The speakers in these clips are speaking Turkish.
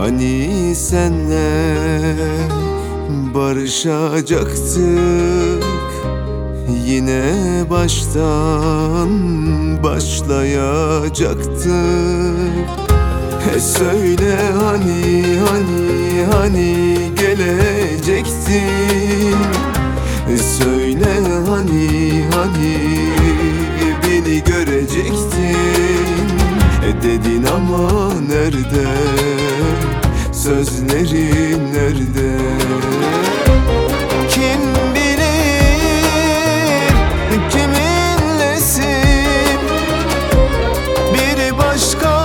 Hani senle barışacaktık, yine baştan başlayacaktık. Söyle hani gelecektin. Söyle hani beni görecektin. Dedin ama nerede? Sözlerin nerede? Kim bilir kiminlesin? Bir başka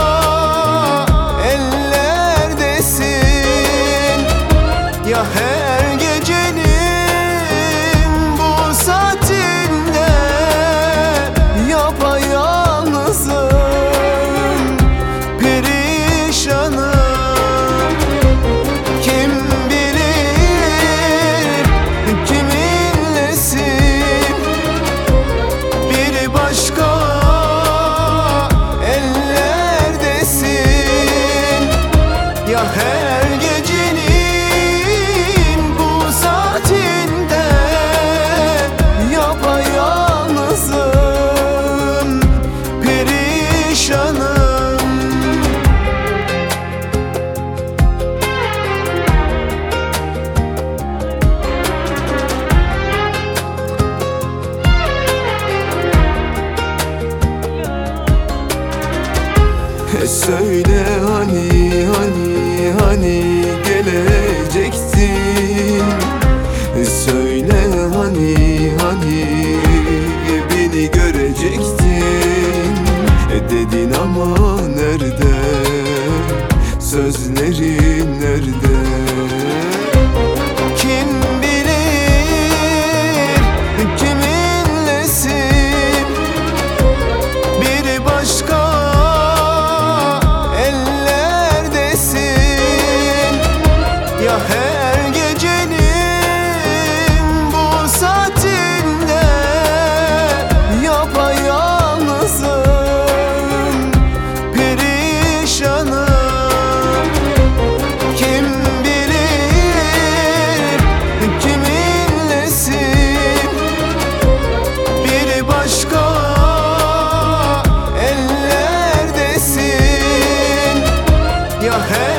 ellerdesin. Ya her gecenin bu saatinde yapayalnızım, perişanım. Kim bilir kiminlesin? Bir başka ellerdesin. Ya her gecenin bu saatinde yapayalnızım, perişanım. Söyle hani gelecektin. Söyle hani beni görecektin. Dedin ama nerede? Sözlerin nerede? Kim bilir kiminlesin? Bir başka ya her gecenin bu saatinde yapayalnızım, perişanım. Kim bilir kiminlesin? Bir başka ellerdesin. Ya her